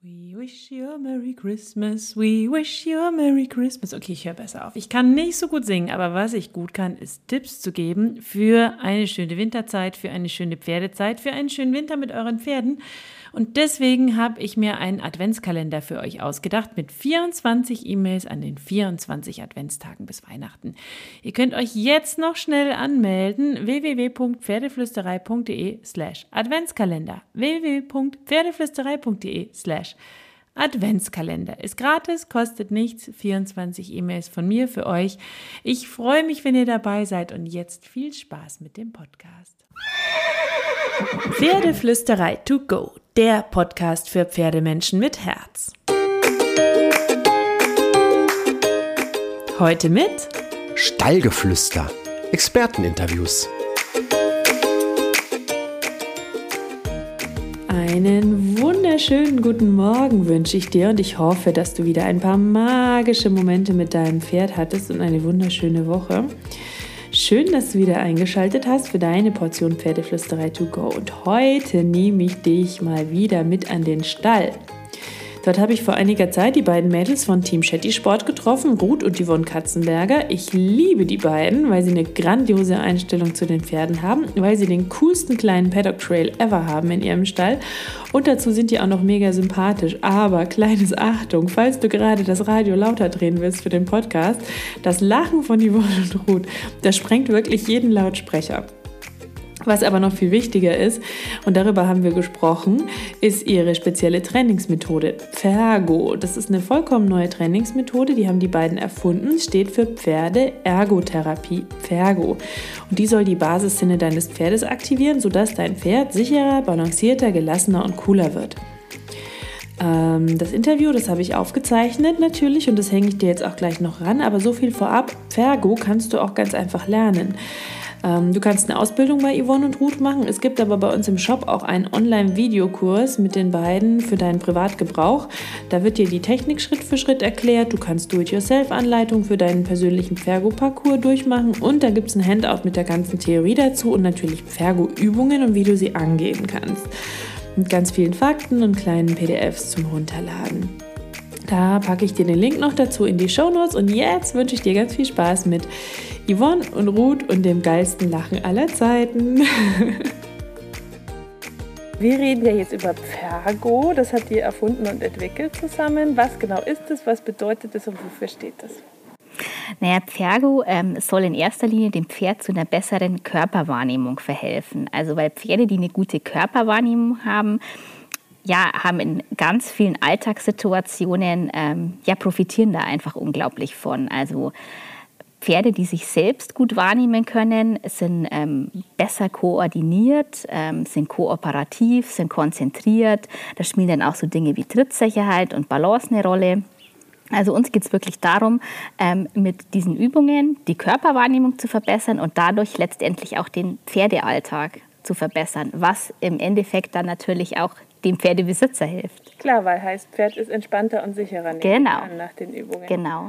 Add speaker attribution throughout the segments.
Speaker 1: We wish you a Merry Christmas, we wish you a Merry Christmas. Okay, ich höre besser auf. Ich kann nicht so gut singen, aber was ich gut kann, ist Tipps zu geben für eine schöne Winterzeit, für eine schöne Pferdezeit, für einen schönen Winter mit euren Pferden. Und deswegen habe ich mir einen Adventskalender für euch ausgedacht mit 24 E-Mails an den 24 Adventstagen bis Weihnachten. Ihr könnt euch jetzt noch schnell anmelden, www.pferdeflüsterei.de/Adventskalender. www.pferdeflüsterei.de/Adventskalender. Ist gratis, kostet nichts, 24 E-Mails von mir für euch. Ich freue mich, wenn ihr dabei seid und jetzt viel Spaß mit dem Podcast. Pferdeflüsterei to go, der Podcast für Pferdemenschen mit Herz. Heute mit
Speaker 2: Stallgeflüster, Experteninterviews.
Speaker 1: Einen wunderschönen guten Morgen wünsche ich dir und ich hoffe, dass du wieder ein paar magische Momente mit deinem Pferd hattest und eine wunderschöne Woche. Schön, dass du wieder eingeschaltet hast für deine Portion Pferdeflüsterei to go. Und heute nehme ich dich mal wieder mit an den Stall. Dort habe ich vor einiger Zeit die beiden Mädels von Team Shetty Sport getroffen, Ruth und Yvonne Katzenberger. Ich liebe die beiden, weil sie eine grandiose Einstellung zu den Pferden haben, weil sie den coolsten kleinen Paddock Trail ever haben in ihrem Stall. Und dazu sind die auch noch mega sympathisch. Aber kleines Achtung, falls du gerade das Radio lauter drehen willst für den Podcast, das Lachen von Yvonne und Ruth, das sprengt wirklich jeden Lautsprecher. Was aber noch viel wichtiger ist, und darüber haben wir gesprochen, ist ihre spezielle Trainingsmethode, Pfergo. Das ist eine vollkommen neue Trainingsmethode, die haben die beiden erfunden, steht für Pferde-Ergotherapie, Pfergo. Und die soll die Basissinne deines Pferdes aktivieren, sodass dein Pferd sicherer, balancierter, gelassener und cooler wird. Das Interview, das habe ich aufgezeichnet natürlich und das hänge ich dir jetzt auch gleich noch ran, aber so viel vorab, Pfergo kannst du auch ganz einfach lernen. Du kannst eine Ausbildung bei Yvonne und Ruth machen. Es gibt aber bei uns im Shop auch einen Online-Videokurs mit den beiden für deinen Privatgebrauch. Da wird dir die Technik Schritt für Schritt erklärt. Du kannst Do-it-yourself-Anleitung für deinen persönlichen Pfergo-Parcours durchmachen. Und da gibt es ein Handout mit der ganzen Theorie dazu und natürlich Pfergo-Übungen und wie du sie angehen kannst. Mit ganz vielen Fakten und kleinen PDFs zum Runterladen. Da packe ich dir den Link noch dazu in die Shownotes und jetzt wünsche ich dir ganz viel Spaß mit Yvonne und Ruth und dem geilsten Lachen aller Zeiten. Wir reden ja jetzt über Pfergo, das habt ihr erfunden und entwickelt zusammen. Was genau ist es, was bedeutet es und wofür steht es?
Speaker 3: Naja, Pfergo soll in erster Linie dem Pferd zu einer besseren Körperwahrnehmung verhelfen. Also weil Pferde, die eine gute Körperwahrnehmung haben, haben in ganz vielen Alltagssituationen, profitieren da einfach unglaublich von. Also Pferde, die sich selbst gut wahrnehmen können, sind besser koordiniert, sind kooperativ, sind konzentriert. Da spielen dann auch so Dinge wie Trittsicherheit und Balance eine Rolle. Also uns geht es wirklich darum, mit diesen Übungen die Körperwahrnehmung zu verbessern und dadurch letztendlich auch den Pferdealltag zu verbessern, was im Endeffekt dann natürlich auch dem Pferdebesitzer hilft.
Speaker 1: Klar, weil heißt, Pferd ist entspannter und sicherer nach den Übungen.
Speaker 3: Genau.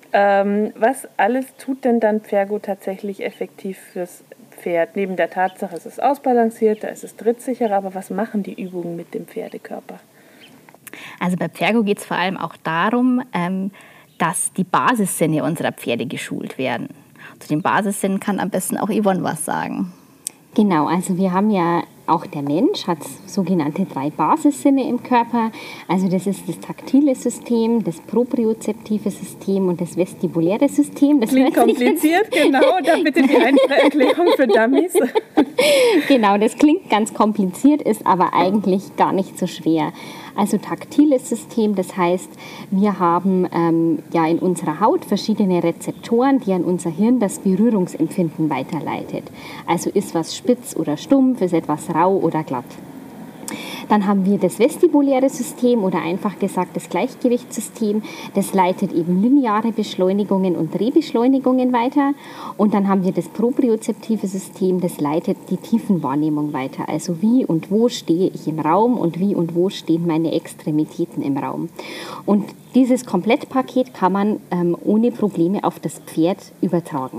Speaker 1: Was alles tut denn dann Pfergo tatsächlich effektiv fürs Pferd? Neben der Tatsache, es ist ausbalanciert, da ist es trittsicherer, aber was machen die Übungen mit dem Pferdekörper?
Speaker 3: Also bei Pfergo geht es vor allem auch darum, dass die Basissinne unserer Pferde geschult werden. Zu den Basissinnen kann am besten auch Yvonne was sagen.
Speaker 4: Genau, also wir haben ja, auch der Mensch hat sogenannte 3 Basissinne im Körper. Also das ist das taktile System, das propriozeptive System und das vestibuläre System. Das
Speaker 1: klingt kompliziert, genau. Da bitte die einfache Erklärung für Dummies.
Speaker 4: Genau, das klingt ganz kompliziert, ist aber eigentlich gar nicht so schwer. Also taktiles System, das heißt, wir haben in unserer Haut verschiedene Rezeptoren, die an unser Hirn das Berührungsempfinden weiterleitet. Also ist was spitz oder stumpf, ist etwas rau oder glatt. Dann haben wir das vestibuläre System oder einfach gesagt das Gleichgewichtssystem. Das leitet eben lineare Beschleunigungen und Drehbeschleunigungen weiter. Und dann haben wir das propriozeptive System, das leitet die Tiefenwahrnehmung weiter. Also wie und wo stehe ich im Raum und wie und wo stehen meine Extremitäten im Raum. Und dieses Komplettpaket kann man ohne Probleme auf das Pferd übertragen.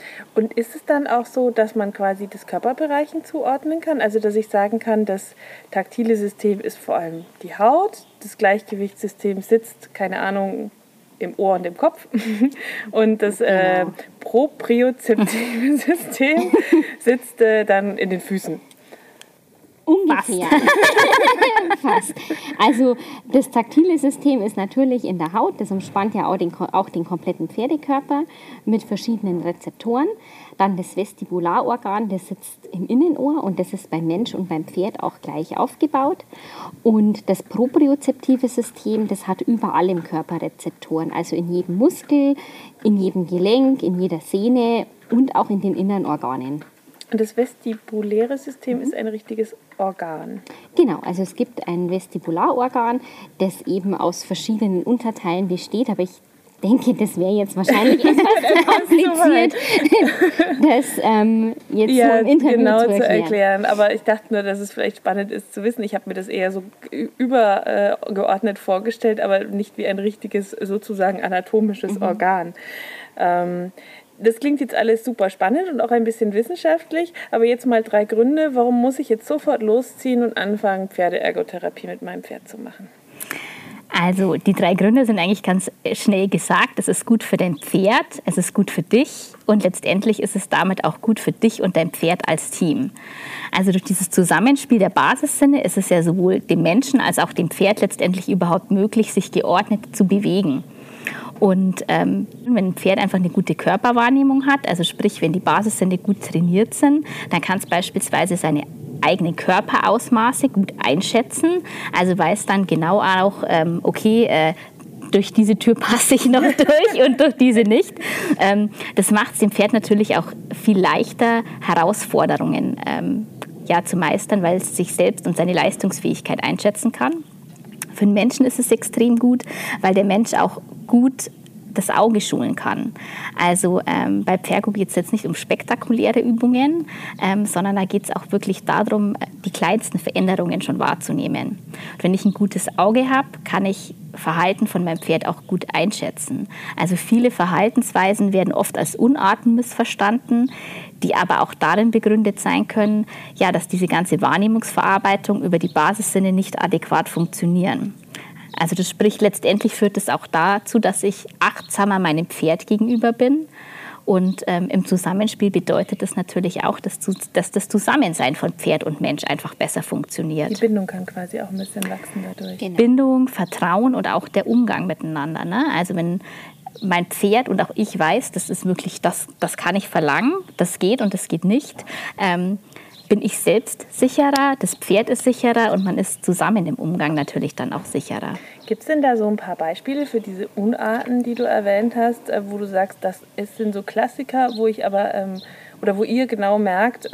Speaker 1: Und ist es dann auch so, dass man quasi das Körperbereichen zuordnen kann? Also dass ich sagen kann, das taktile System ist vor allem die Haut, das Gleichgewichtssystem sitzt, keine Ahnung, im Ohr und im Kopf und das propriozeptive System sitzt dann in den Füßen.
Speaker 4: Ungefähr. Fast. Also das taktile System ist natürlich in der Haut, das umspannt ja auch den kompletten Pferdekörper mit verschiedenen Rezeptoren. Dann das Vestibularorgan, das sitzt im Innenohr und das ist beim Mensch und beim Pferd auch gleich aufgebaut. Und das propriozeptive System, das hat überall im Körper Rezeptoren, also in jedem Muskel, in jedem Gelenk, in jeder Sehne und auch in den inneren Organen.
Speaker 1: Und das vestibuläre System ist ein richtiges Organ.
Speaker 4: Genau, also es gibt ein Vestibularorgan, das eben aus verschiedenen Unterteilen besteht, aber ich denke, das wäre jetzt wahrscheinlich etwas kompliziert, das jetzt so im Interview
Speaker 1: genau
Speaker 4: zu
Speaker 1: erklären. Aber ich dachte nur, dass es vielleicht spannend ist zu wissen. Ich habe mir das eher so übergeordnet vorgestellt, aber nicht wie ein richtiges, sozusagen anatomisches Organ. Das klingt jetzt alles super spannend und auch ein bisschen wissenschaftlich, aber jetzt mal 3 Gründe, warum muss ich jetzt sofort losziehen und anfangen, Pferdeergotherapie mit meinem Pferd zu machen?
Speaker 3: Also die 3 Gründe sind eigentlich ganz schnell gesagt. Es ist gut für dein Pferd, es ist gut für dich und letztendlich ist es damit auch gut für dich und dein Pferd als Team. Also durch dieses Zusammenspiel der Basissinne ist es ja sowohl dem Menschen als auch dem Pferd letztendlich überhaupt möglich, sich geordnet zu bewegen. Und wenn ein Pferd einfach eine gute Körperwahrnehmung hat, also sprich, wenn die Basissinne gut trainiert sind, dann kann es beispielsweise seine eigenen Körperausmaße gut einschätzen. Also weiß dann genau auch, durch diese Tür passe ich noch durch und durch diese nicht. Das macht es dem Pferd natürlich auch viel leichter, Herausforderungen zu meistern, weil es sich selbst und seine Leistungsfähigkeit einschätzen kann. Für den Menschen ist es extrem gut, weil der Mensch auch gut das Auge schulen kann. Also bei Pfergo geht es jetzt nicht um spektakuläre Übungen, sondern da geht es auch wirklich darum, die kleinsten Veränderungen schon wahrzunehmen. Und wenn ich ein gutes Auge habe, kann ich Verhalten von meinem Pferd auch gut einschätzen. Also viele Verhaltensweisen werden oft als Unarten missverstanden, die aber auch darin begründet sein können, ja, dass diese ganze Wahrnehmungsverarbeitung über die Basissinne nicht adäquat funktionieren. Also das spricht letztendlich führt es auch dazu, dass ich achtsamer meinem Pferd gegenüber bin. Und im Zusammenspiel bedeutet das natürlich auch, dass das Zusammensein von Pferd und Mensch einfach besser funktioniert.
Speaker 1: Die Bindung kann quasi auch ein bisschen wachsen dadurch.
Speaker 3: Genau. Bindung, Vertrauen und auch der Umgang miteinander. Ne? Also wenn mein Pferd und auch ich weiß, das ist wirklich, das kann ich verlangen, das geht und das geht nicht, bin ich selbst sicherer, das Pferd ist sicherer und man ist zusammen im Umgang natürlich dann auch sicherer.
Speaker 1: Gibt es denn da so ein paar Beispiele für diese Unarten, die du erwähnt hast, wo du sagst, das sind so Klassiker, wo ich aber, oder wo ihr genau merkt,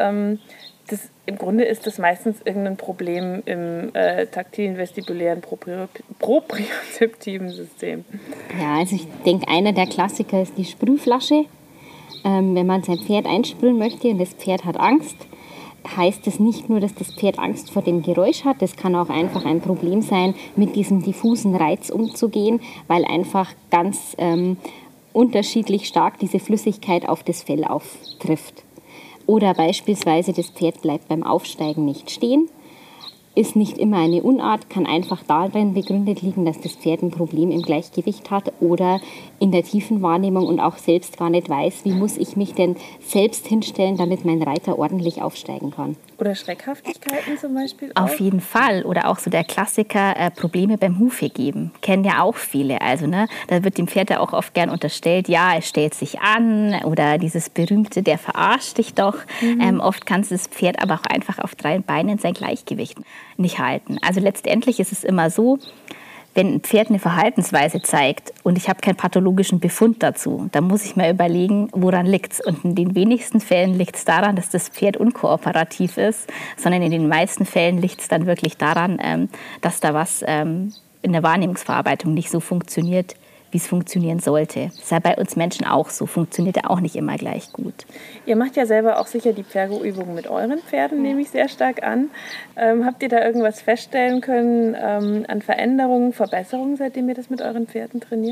Speaker 1: im Grunde ist das meistens irgendein Problem im taktilen, vestibulären, propriozeptiven System?
Speaker 4: Ja, also ich denke, einer der Klassiker ist die Sprühflasche. Wenn man sein Pferd einsprühen möchte und das Pferd hat Angst, heißt es nicht nur, dass das Pferd Angst vor dem Geräusch hat, das kann auch einfach ein Problem sein, mit diesem diffusen Reiz umzugehen, weil einfach ganz unterschiedlich stark diese Flüssigkeit auf das Fell auftrifft. Oder beispielsweise das Pferd bleibt beim Aufsteigen nicht stehen, ist nicht immer eine Unart, kann einfach darin begründet liegen, dass das Pferd ein Problem im Gleichgewicht hat oder in der tiefen Wahrnehmung und auch selbst gar nicht weiß, wie muss ich mich denn selbst hinstellen, damit mein Reiter ordentlich aufsteigen kann.
Speaker 1: Oder Schreckhaftigkeiten zum Beispiel auch?
Speaker 3: Auf jeden Fall. Oder auch so der Klassiker, Probleme beim Hufe geben. Kennen ja auch viele. Also da wird dem Pferd ja auch oft gern unterstellt, ja, es stellt sich an oder dieses berühmte, der verarscht dich doch. Oft kann das Pferd aber auch einfach auf 3 Beinen sein Gleichgewicht nicht halten. Also letztendlich ist es immer so, wenn ein Pferd eine Verhaltensweise zeigt und ich habe keinen pathologischen Befund dazu, dann muss ich mir überlegen, woran liegt es. Und in den wenigsten Fällen liegt es daran, dass das Pferd unkooperativ ist, sondern in den meisten Fällen liegt es dann wirklich daran, dass da was in der Wahrnehmungsverarbeitung nicht so funktioniert, wie es funktionieren sollte. Das ist ja bei uns Menschen auch so, funktioniert ja auch nicht immer gleich gut.
Speaker 1: Ihr macht ja selber auch sicher die Pfergo-Übungen mit euren Pferden, nehme ich sehr stark an. Habt ihr da irgendwas feststellen können an Veränderungen, Verbesserungen, seitdem ihr das mit euren Pferden trainiert?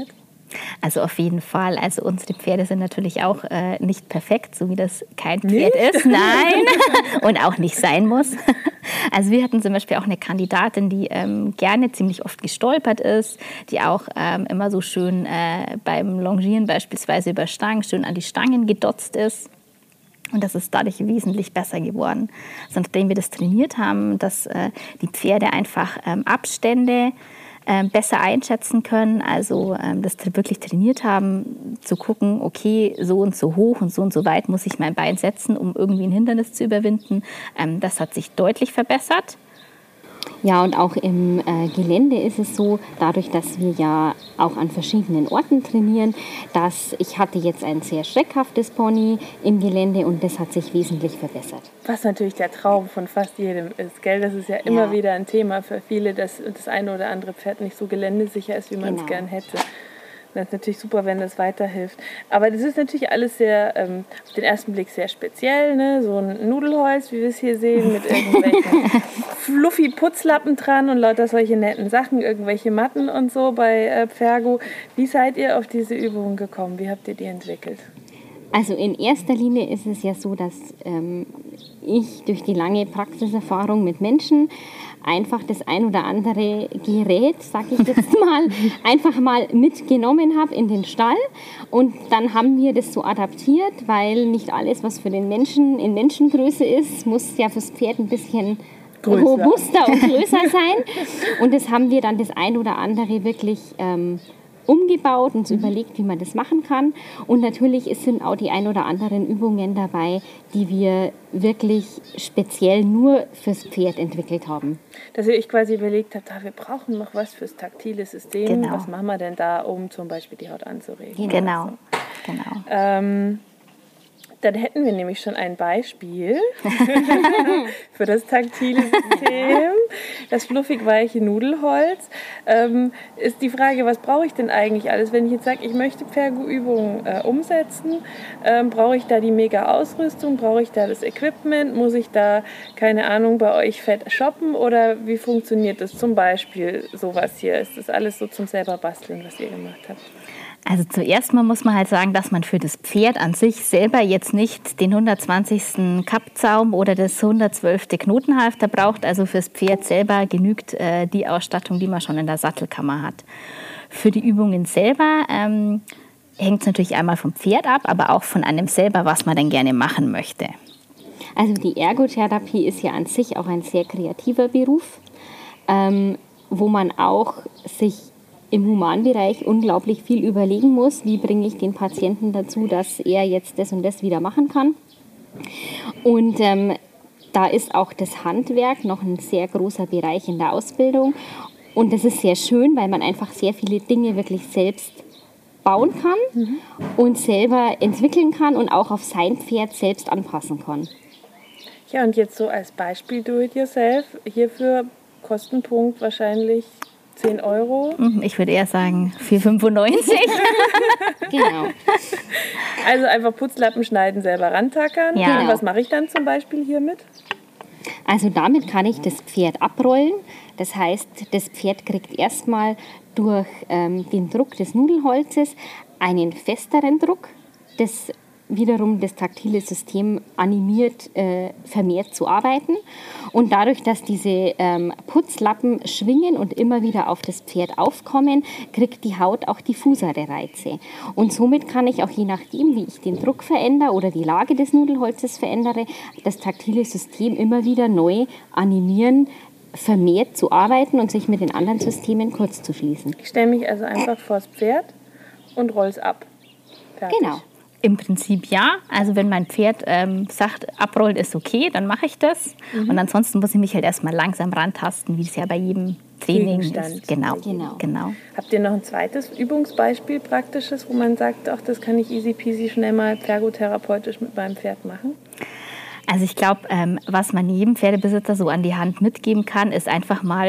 Speaker 3: Also auf jeden Fall. Also unsere Pferde sind natürlich auch nicht perfekt, so wie das kein Pferd ist. Nein, und auch nicht sein muss. Also wir hatten zum Beispiel auch eine Kandidatin, die gerne ziemlich oft gestolpert ist, die auch immer so schön beim Longieren beispielsweise über Stangen schön an die Stangen gedotzt ist. Und das ist dadurch wesentlich besser geworden. Also nachdem wir das trainiert haben, dass die Pferde einfach Abstände besser einschätzen können, also das wirklich trainiert haben, zu gucken, okay, so und so hoch und so weit muss ich mein Bein setzen, um irgendwie ein Hindernis zu überwinden. Das hat sich deutlich verbessert.
Speaker 4: Ja, und auch im Gelände ist es so, dadurch, dass wir ja auch an verschiedenen Orten trainieren, dass ich hatte jetzt ein sehr schreckhaftes Pony im Gelände und das hat sich wesentlich verbessert.
Speaker 1: Was natürlich der Traum von fast jedem ist, gell? Das ist ja immer wieder ein Thema für viele, dass das eine oder andere Pferd nicht so geländesicher ist, wie man es gern hätte. Das ist natürlich super, wenn das weiterhilft. Aber das ist natürlich alles sehr, auf den ersten Blick sehr speziell, ne? So ein Nudelholz, wie wir es hier sehen, mit irgendwelchen fluffy Putzlappen dran und lauter solche netten Sachen, irgendwelche Matten und so bei Pfergo. Wie seid ihr auf diese Übungen gekommen? Wie habt ihr die entwickelt?
Speaker 4: Also in erster Linie ist es ja so, dass ich durch die lange Praxiserfahrung mit Menschen einfach das ein oder andere Gerät, sag ich jetzt mal, einfach mal mitgenommen habe in den Stall. Und dann haben wir das so adaptiert, weil nicht alles, was für den Menschen in Menschengröße ist, muss ja fürs Pferd ein bisschen robuster und größer sein. Und das haben wir dann das ein oder andere wirklich umgebaut und überlegt, wie man das machen kann. Und natürlich sind auch die ein oder anderen Übungen dabei, die wir wirklich speziell nur fürs Pferd entwickelt haben.
Speaker 1: Dass ihr euch quasi überlegt habt, wir brauchen noch was fürs taktile System.
Speaker 3: Genau.
Speaker 1: Was machen wir denn da, um zum Beispiel die Haut anzuregen?
Speaker 3: Genau.
Speaker 1: Dann hätten wir nämlich schon ein Beispiel für das taktile System. Das fluffig weiche Nudelholz. Ist die Frage, was brauche ich denn eigentlich alles? Wenn ich jetzt sage, ich möchte Pfergo-Übungen umsetzen, brauche ich da die Mega-Ausrüstung? Brauche ich da das Equipment? Muss ich da, keine Ahnung, bei euch fett shoppen? Oder wie funktioniert das? Zum Beispiel sowas hier. Ist das alles so zum selber basteln, was ihr gemacht habt?
Speaker 3: Also zuerst mal muss man halt sagen, dass man für das Pferd an sich selber jetzt nicht den 120. Kappzaum oder das 112. Knotenhalfter braucht. Also fürs Pferd selber genügt die Ausstattung, die man schon in der Sattelkammer hat. Für die Übungen selber hängt es natürlich einmal vom Pferd ab, aber auch von einem selber, was man denn gerne machen möchte.
Speaker 4: Also die Ergotherapie ist ja an sich auch ein sehr kreativer Beruf, wo man auch sich im Humanbereich unglaublich viel überlegen muss, wie bringe ich den Patienten dazu, dass er jetzt das und das wieder machen kann. Und da ist auch das Handwerk noch ein sehr großer Bereich in der Ausbildung. Und das ist sehr schön, weil man einfach sehr viele Dinge wirklich selbst bauen kann und selber entwickeln kann und auch auf sein Pferd selbst anpassen kann.
Speaker 1: Ja, und jetzt so als Beispiel Do-it-yourself. Hierfür Kostenpunkt wahrscheinlich 10 Euro.
Speaker 3: Ich würde eher sagen 4,95.
Speaker 4: Genau.
Speaker 1: Also einfach Putzlappen schneiden, selber rantackern.
Speaker 3: Ja.
Speaker 1: Und was mache ich dann zum Beispiel hiermit?
Speaker 4: Also damit kann ich das Pferd abrollen. Das heißt, das Pferd kriegt erstmal durch den Druck des Nudelholzes einen festeren Druck, das wiederum das taktile System animiert, vermehrt zu arbeiten. Und dadurch, dass diese Putzlappen schwingen und immer wieder auf das Pferd aufkommen, kriegt die Haut auch diffusere Reize. Und somit kann ich auch je nachdem, wie ich den Druck verändere oder die Lage des Nudelholzes verändere, das taktile System immer wieder neu animieren, vermehrt zu arbeiten und sich mit den anderen Systemen kurz zu schließen.
Speaker 1: Ich stelle mich also einfach vors Pferd und roll es ab. Fertig.
Speaker 4: Genau.
Speaker 3: Im Prinzip ja. Also wenn mein Pferd sagt, abrollen ist okay, dann mache ich das. Und ansonsten muss ich mich halt erstmal langsam rantasten, wie es ja bei jedem Training ist. Genau.
Speaker 1: Habt ihr noch ein zweites Übungsbeispiel, praktisches, wo man sagt, ach, das kann ich easy peasy schnell mal pfergotherapeutisch mit meinem Pferd machen?
Speaker 3: Also ich glaube, was man jedem Pferdebesitzer so an die Hand mitgeben kann, ist einfach mal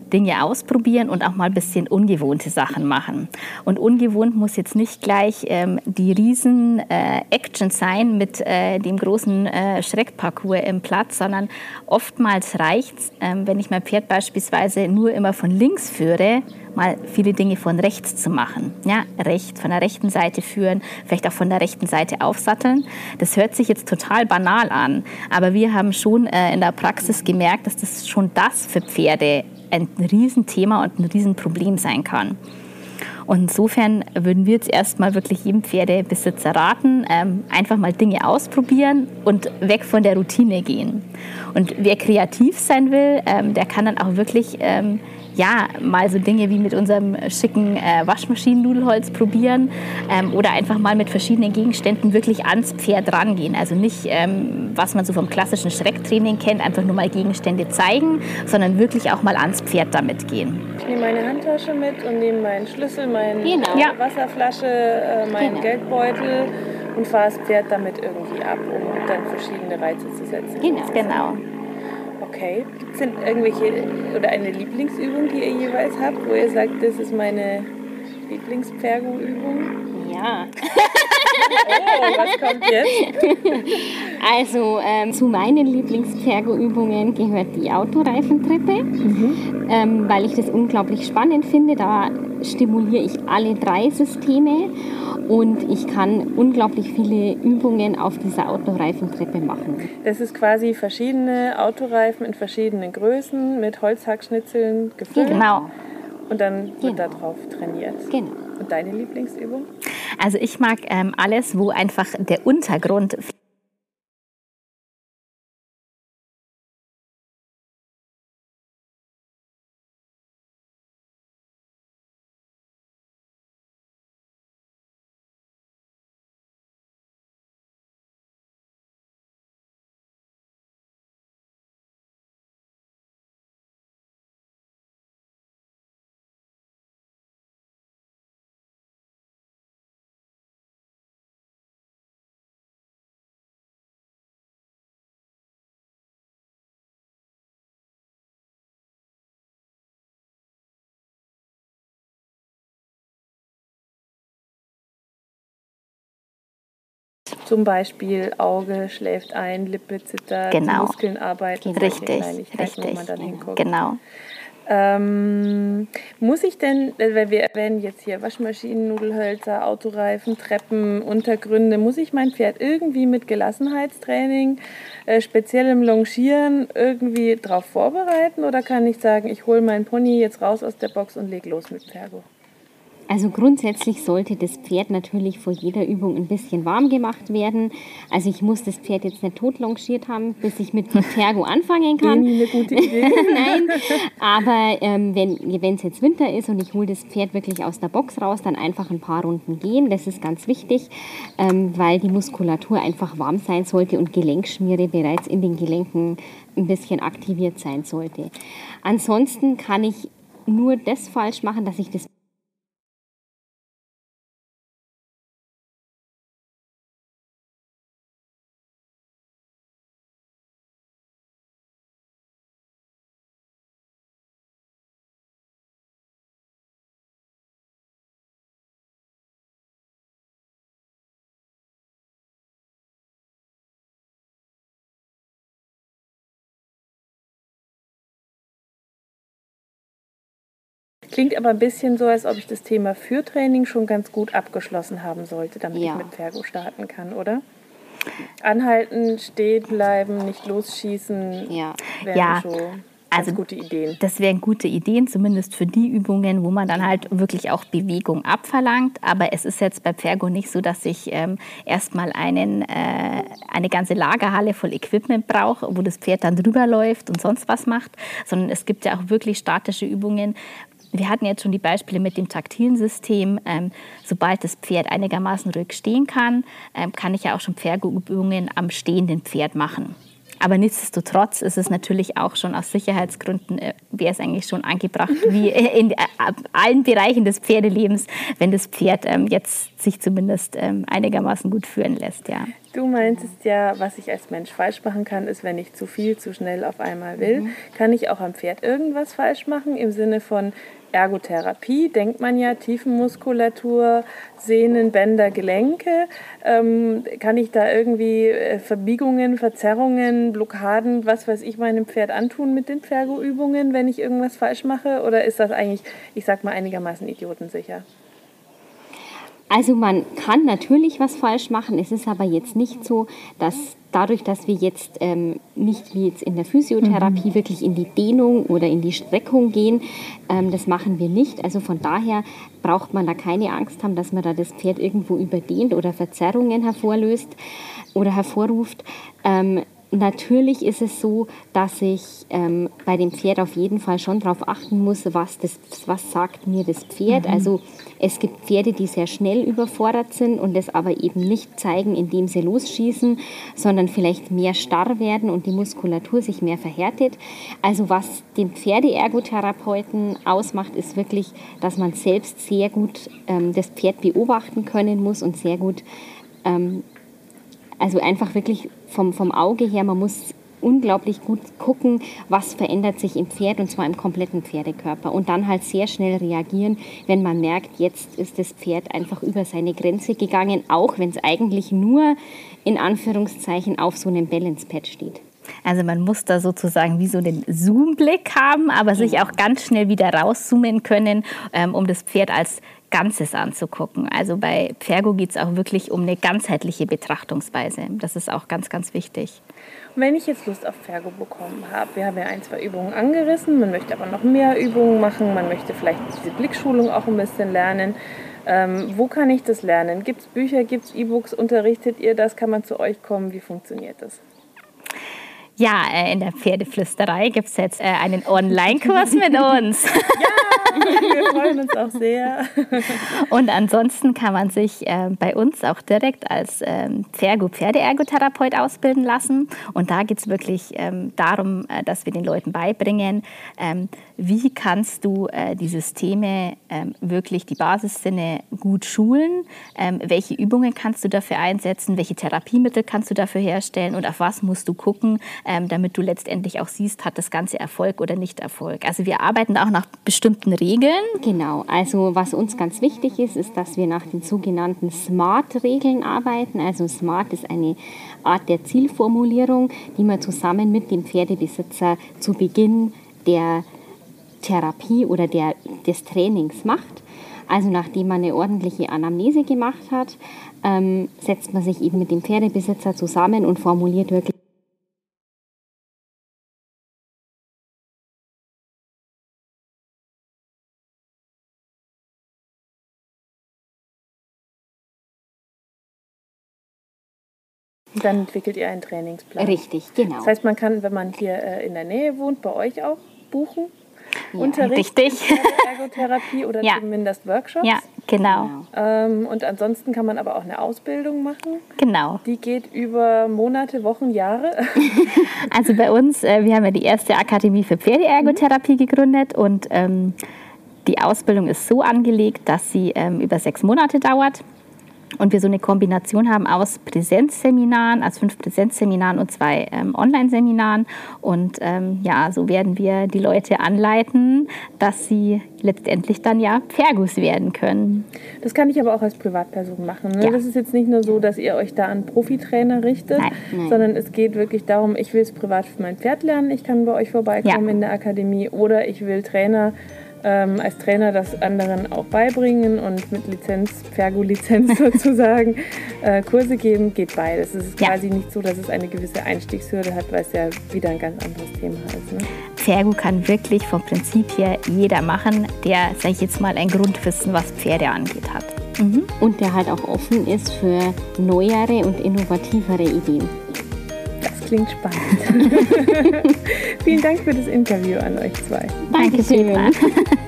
Speaker 3: Dinge ausprobieren und auch mal ein bisschen ungewohnte Sachen machen. Und ungewohnt muss jetzt nicht gleich die riesen Action sein mit dem großen Schreckparcours im Platz, sondern oftmals reicht es, wenn ich mein Pferd beispielsweise nur immer von links führe, mal viele Dinge von rechts zu machen. Ja, von der rechten Seite führen, vielleicht auch von der rechten Seite aufsatteln. Das hört sich jetzt total banal an, aber wir haben schon in der Praxis gemerkt, dass das schon das für Pferde ein Riesenthema und ein Riesenproblem sein kann. Und insofern würden wir jetzt erstmal wirklich jedem Pferdebesitzer raten, einfach mal Dinge ausprobieren und weg von der Routine gehen. Und wer kreativ sein will, der kann dann auch wirklich mal so Dinge wie mit unserem schicken Waschmaschinen-Nudelholz probieren oder einfach mal mit verschiedenen Gegenständen wirklich ans Pferd rangehen. Also nicht, was man so vom klassischen Schrecktraining kennt, einfach nur mal Gegenstände zeigen, sondern wirklich auch mal ans Pferd damit gehen.
Speaker 1: Ich nehme meine Handtasche mit und nehme meinen Schlüssel, meine Wasserflasche, meinen Geldbeutel und fahre das Pferd damit irgendwie ab, um dann verschiedene Reize zu setzen.
Speaker 3: Genau.
Speaker 1: Okay. Gibt es denn irgendwelche oder eine Lieblingsübung, die ihr jeweils habt, wo ihr sagt, das ist meine Lieblings-Pfergo-Übung?
Speaker 4: Ja.
Speaker 1: Oh, was kommt jetzt?
Speaker 4: Also zu meinen Lieblings-Pfergo-Übungen gehört die Autoreifentreppe, weil ich das unglaublich spannend finde. Da stimuliere ich alle 3 Systeme und ich kann unglaublich viele Übungen auf dieser Autoreifentreppe machen.
Speaker 1: Das ist quasi verschiedene Autoreifen in verschiedenen Größen mit Holzhackschnitzeln gefüllt.
Speaker 3: Genau.
Speaker 1: Und dann wird da drauf trainiert.
Speaker 4: Genau.
Speaker 1: Und deine Lieblingsübung?
Speaker 3: Also ich mag alles, wo einfach der Untergrund
Speaker 1: Zum Beispiel Auge schläft ein, Lippe zittert,
Speaker 3: Genau.
Speaker 1: Muskeln arbeiten.
Speaker 3: Richtig.
Speaker 1: Wo man dann hinguckt.
Speaker 3: Genau.
Speaker 1: Muss ich denn, weil wir erwähnen jetzt hier Waschmaschinen, Nudelhölzer, Autoreifen, Treppen, Untergründe, muss ich mein Pferd irgendwie mit Gelassenheitstraining, speziellem Longieren irgendwie drauf vorbereiten oder kann ich sagen, ich hole meinen Pony jetzt raus aus der Box und leg los mit Pfergo?
Speaker 4: Also grundsätzlich sollte das Pferd natürlich vor jeder Übung ein bisschen warm gemacht werden. Also ich muss das Pferd jetzt nicht tot longiert haben, bis ich mit Pfergo anfangen kann.
Speaker 1: Eine gute Idee.
Speaker 4: Nein, aber wenn es jetzt Winter ist und ich hole das Pferd wirklich aus der Box raus, dann einfach ein paar Runden gehen. Das ist ganz wichtig, weil die Muskulatur einfach warm sein sollte und Gelenkschmiere bereits in den Gelenken ein bisschen aktiviert sein sollte. Ansonsten kann ich nur das falsch machen, dass ich das
Speaker 1: Klingt aber ein bisschen so, als ob ich das Thema Führtraining schon ganz gut abgeschlossen haben sollte, damit ich mit Pfergo starten kann, oder? Anhalten, stehen bleiben, nicht losschießen, wären schon ganz gute Ideen.
Speaker 3: Das wären gute Ideen, zumindest für die Übungen, wo man dann halt wirklich auch Bewegung abverlangt. Aber es ist jetzt bei Pfergo nicht so, dass ich erstmal eine ganze Lagerhalle voll Equipment brauche, wo das Pferd dann drüber läuft und sonst was macht, sondern es gibt ja auch wirklich statische Übungen. Wir hatten jetzt schon die Beispiele mit dem taktilen System. Sobald das Pferd einigermaßen ruhig stehen kann, kann ich ja auch schon Pfergo-Übungen am stehenden Pferd machen. Aber nichtsdestotrotz ist es natürlich auch schon aus Sicherheitsgründen, wäre es eigentlich schon angebracht, wie in allen Bereichen des Pferdelebens, wenn das Pferd jetzt sich zumindest einigermaßen gut führen lässt. Ja.
Speaker 1: Du meintest ja, was ich als Mensch falsch machen kann, ist, wenn ich zu viel, zu schnell auf einmal will. Kann ich auch am Pferd irgendwas falsch machen im Sinne von Ergotherapie? Denkt man ja Tiefenmuskulatur, Sehnen, Bänder, Gelenke. Kann ich da irgendwie Verbiegungen, Verzerrungen, Blockaden, was weiß ich, meinem Pferd antun mit den Pfergo-Übungen, wenn ich irgendwas falsch mache? Oder ist das eigentlich, ich sag mal, einigermaßen idiotensicher?
Speaker 4: Also man kann natürlich was falsch machen. Es ist aber jetzt nicht so, dass dadurch, dass wir jetzt nicht wie jetzt in der Physiotherapie wirklich in die Dehnung oder in die Streckung gehen, das machen wir nicht. Also von daher braucht man da keine Angst haben, dass man da das Pferd irgendwo überdehnt oder Verzerrungen hervorruft. Natürlich ist es so, dass ich bei dem Pferd auf jeden Fall schon darauf achten muss, was sagt mir das Pferd. Also es gibt Pferde, die sehr schnell überfordert sind und das aber eben nicht zeigen, indem sie losschießen, sondern vielleicht mehr starr werden und die Muskulatur sich mehr verhärtet. Also was den Pferdeergotherapeuten ausmacht, ist wirklich, dass man selbst sehr gut das Pferd beobachten können muss und sehr gut also einfach wirklich vom Auge her, man muss unglaublich gut gucken, was verändert sich im Pferd und zwar im kompletten Pferdekörper und dann halt sehr schnell reagieren, wenn man merkt, jetzt ist das Pferd einfach über seine Grenze gegangen, auch wenn es eigentlich nur in Anführungszeichen auf so einem Balance-Pad steht.
Speaker 3: Also man muss da sozusagen wie so einen Zoom-Blick haben, aber sich auch ganz schnell wieder rauszoomen können, um das Pferd als Ganzes anzugucken. Also bei Pfergo geht es auch wirklich um eine ganzheitliche Betrachtungsweise. Das ist auch ganz, ganz wichtig.
Speaker 1: Und wenn ich jetzt Lust auf Pfergo bekommen habe, wir haben ja 1-2 Übungen angerissen, man möchte aber noch mehr Übungen machen, man möchte vielleicht diese Blickschulung auch ein bisschen lernen. Wo kann ich das lernen? Gibt es Bücher, gibt es E-Books, unterrichtet ihr das? Kann man zu euch kommen? Wie funktioniert das?
Speaker 3: Ja, in der Pferdeflüsterei gibt es jetzt einen Online-Kurs mit uns.
Speaker 1: Ja, wir freuen uns auch sehr.
Speaker 3: Und ansonsten kann man sich bei uns auch direkt als Pferdeergotherapeut ausbilden lassen. Und da geht es wirklich darum, dass wir den Leuten beibringen, wie kannst du die Systeme wirklich, die Basissinne gut schulen, welche Übungen kannst du dafür einsetzen, welche Therapiemittel kannst du dafür herstellen und auf was musst du gucken, damit du letztendlich auch siehst, hat das Ganze Erfolg oder nicht Erfolg. Also wir arbeiten auch nach bestimmten Regeln.
Speaker 4: Genau, also was uns ganz wichtig ist, ist, dass wir nach den sogenannten SMART-Regeln arbeiten. Also SMART ist eine Art der Zielformulierung, die man zusammen mit dem Pferdebesitzer zu Beginn der Therapie oder des Trainings macht. Also nachdem man eine ordentliche Anamnese gemacht hat, setzt man sich eben mit dem Pferdebesitzer zusammen und formuliert wirklich
Speaker 1: Dann entwickelt ihr einen Trainingsplan.
Speaker 4: richtig, genau.
Speaker 1: Das heißt, man kann, wenn man hier in der Nähe wohnt, bei euch auch buchen?
Speaker 3: Ja,
Speaker 1: Unterricht,
Speaker 3: richtig.
Speaker 1: Ergotherapie oder
Speaker 3: Ja.
Speaker 1: zumindest Workshops.
Speaker 3: Ja, genau.
Speaker 1: Und ansonsten kann man aber auch eine Ausbildung machen.
Speaker 3: Genau.
Speaker 1: Die geht über Monate, Wochen, Jahre.
Speaker 3: Also bei uns, wir haben ja die erste Akademie für Pferdeergotherapie gegründet und die Ausbildung ist so angelegt, dass sie über 6 Monate dauert. Und wir so eine Kombination haben aus Präsenzseminaren, also 5 Präsenzseminaren und 2 Online-Seminaren. Und ja, so werden wir die Leute anleiten, dass sie letztendlich dann ja Pfergus werden können.
Speaker 1: Das kann ich aber auch als Privatperson machen. Ne?
Speaker 3: Ja.
Speaker 1: Das ist jetzt nicht nur so, dass ihr euch da an Profitrainer richtet,
Speaker 3: Nein.
Speaker 1: sondern es geht wirklich darum, ich will es privat für mein Pferd lernen, ich kann bei euch vorbeikommen in der Akademie oder ich will als Trainer das anderen auch beibringen und mit Lizenz, Pfergo-Lizenz sozusagen, Kurse geben, geht beides. Es ist quasi nicht so, dass es eine gewisse Einstiegshürde hat, weil es ja wieder ein ganz anderes Thema ist. Ne?
Speaker 3: Pfergo kann wirklich vom Prinzip her jeder machen, der, sag ich jetzt mal, ein Grundwissen, was Pferde angeht, hat.
Speaker 4: und der halt auch offen ist für neuere und innovativere Ideen.
Speaker 1: Das klingt spannend. Vielen Dank für das Interview an euch zwei.
Speaker 3: Dankeschön.